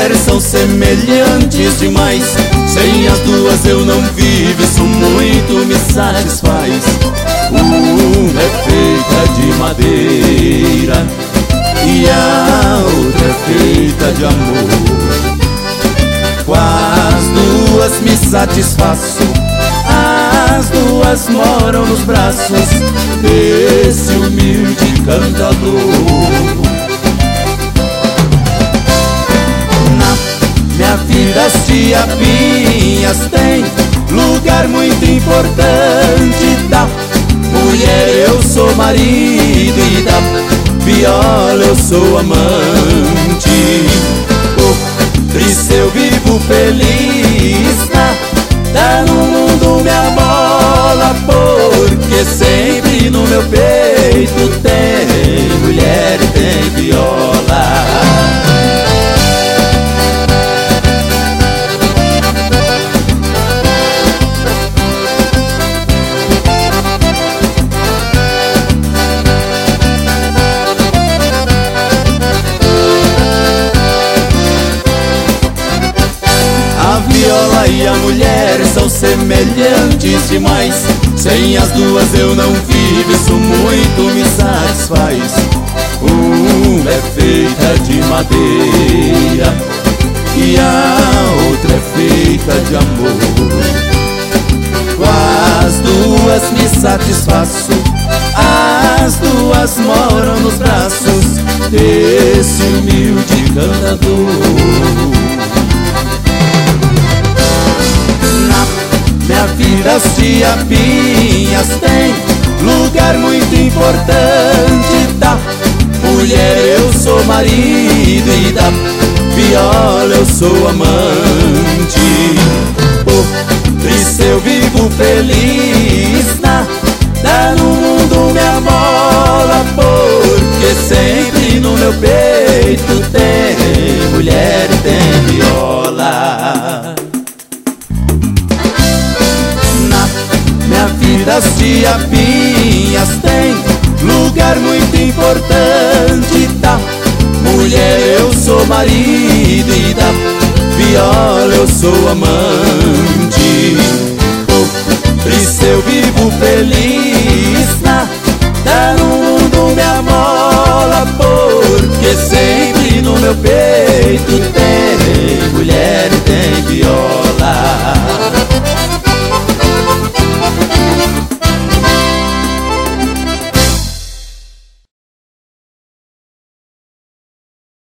mulher são semelhantes demais. Sem as duas eu não vivo, isso muito me satisfaz. Uma é feita de madeira e a outra é feita de amor. Com as duas me satisfaço, as duas moram nos braços desse humilde cantador. Na minha vida as diabinhas têm lugar muito importante. Da mulher eu sou marido e da viola eu sou amante. Por isso eu vivo feliz, nada no mundo me amola, porque sempre no meu peito tem mulher e tem viola. A viola e a mulher são semelhantes demais. Sem as duas eu não vivo, isso muito me satisfaz. Uma é feita de madeira e a outra é feita de amor. Com as duas me satisfaço, as duas moram nos braços desse humilde cantador. Minha vida as diabinhas têm lugar muito importante. Da mulher eu sou marido e da viola eu sou amante. Por isso eu vivo feliz, nada no mundo me amola, porque sempre no meu peito tem mulher e tem viola. Minha vida as diabinhas têm lugar muito importante. Da mulher eu sou marido e da viola eu sou amante. Por isso eu vivo feliz, nada no mundo me amola, porque sempre no meu peito tem mulher e tem viola.